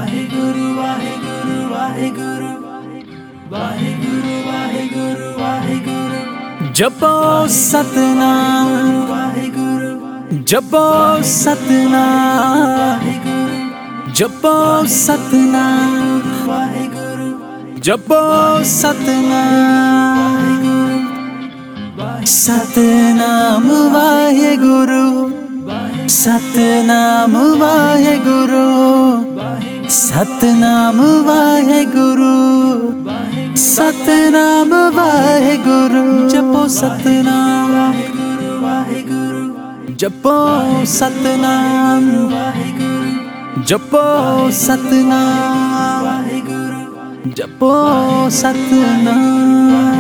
ਵਾਹਿਗੁਰੂ ਵਾਹਿਗੁਰੂ ਵਾਹਿਗੁਰੂ ਵਾਹਿਗੁਰੂ ਵਾਹਿਗੁਰੂ ਵਾਹਿਗੁਰੂ ਜਪੋ ਸਤਨਾਮ ਵਾਹਿਗੁਰੂ ਜਪੋ ਸਤਨਾਮ ਵਾਹਿਗੁਰੂ ਜਪੋ ਸਤਨਾਮ ਵਾਹਿਗੁਰੂ ਜਪੋ ਸਤਨਾਮ ਸਤਨਾਮ ਵਾਹਿਗੁਰੂ ਸਤਨਾਮ ਵਾਹਿਗੁਰੂ ਸਤਨਾਮ ਵਾਹਿਗੁਰੂ ਸਤਨਾਮ ਵਾਹਿਗੁਰੂ ਜਪੋ ਸਤਨਾਮ ਵਾਹਿਗੁਰੂ ਵਾਹਿਗੁਰੂ ਜਪੋ ਸਤਨਾਮ ਵਾਹਿਗੁਰੂ ਜਪੋ ਸਤਨਾਮ ਵਾਹਿਗੁਰੂ ਜਪੋ ਸਤਨਾਮ